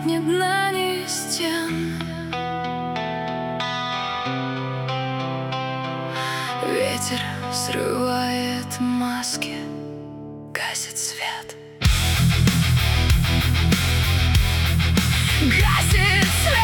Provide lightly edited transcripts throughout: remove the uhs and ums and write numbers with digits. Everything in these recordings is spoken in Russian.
ни дна, ни стен. Ветер срывает маски, гасит свет. Гасит свет.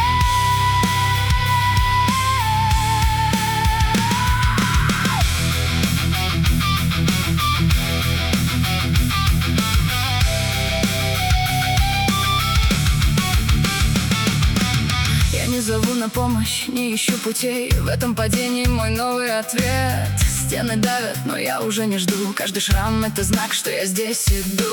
Я не зову на помощь, не ищу путей. В этом падении мой новый ответ. Стены давят, но я уже не жду. Каждый шрам — это знак, что я здесь иду.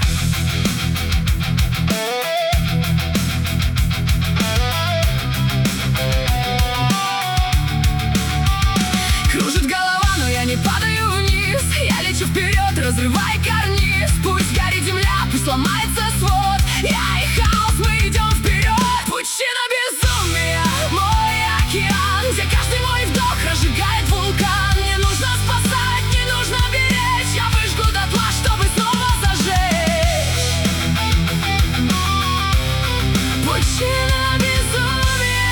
Кружит голова, но я не падаю вниз. Я лечу вперед, разрывая карниз. Пусть горит земля, пусть ломается свод. Я и хаос, мы идем вперед. Пучина безумия, мой океан, где каждый мой вдох разжигает вулкан. Не нужно спасать, не нужно беречь. Я выжгу дотла, чтобы снова зажечь. Пучина безумия.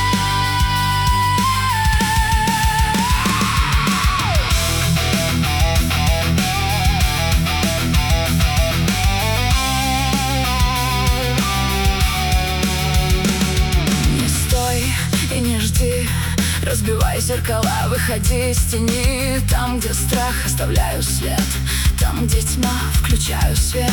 Не стой и не жди, разбивай зеркала, выходи из тени. Там, где страх, оставляю след. Там, где тьма, включаю свет.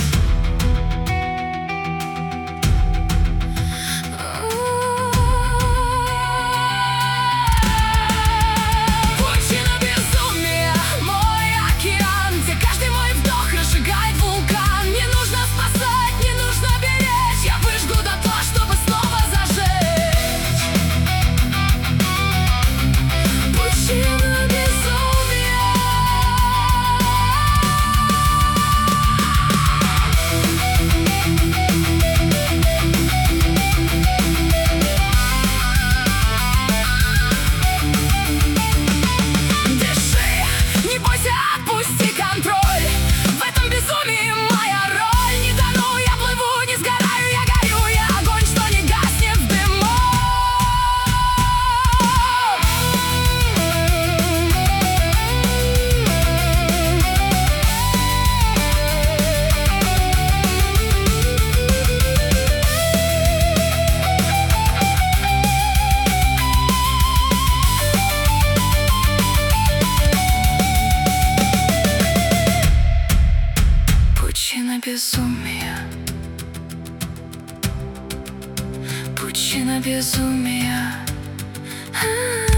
Пучина безумия, мой океан, где каждый мой вдох разжигает вулкан. Не нужно спасать, не нужно беречь. Я выжгу дотла, чтобы снова зажечь. Пучина безумия. Дыши, не бойся, отпусти контроль. В этом безумии моя роль. Не тону, я плыву, не сгораю, я горю. Я огонь, что не гаснет в дыму. Пучина безумия. Пучина безумия.